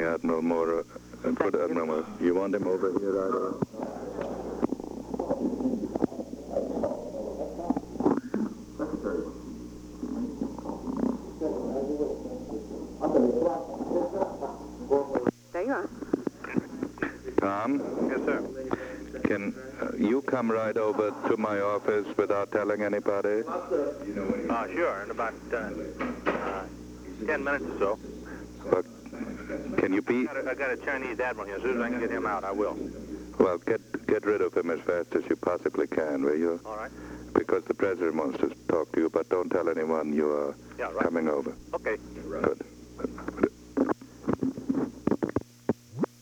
Admiral Moore. Put Admiral Moore. You want him over here, right away? There you are. Tom? Yes, sir. Can you come right over to my office without telling anybody? Sure, in about 10 minutes or so. But can you be... I got a Chinese admiral here. As soon as I can get him out, I will. Well, get rid of him as fast as you possibly can, will you? All right. Because the president wants to talk to you, but don't tell anyone you are Yeah, right. coming over. Okay. Good.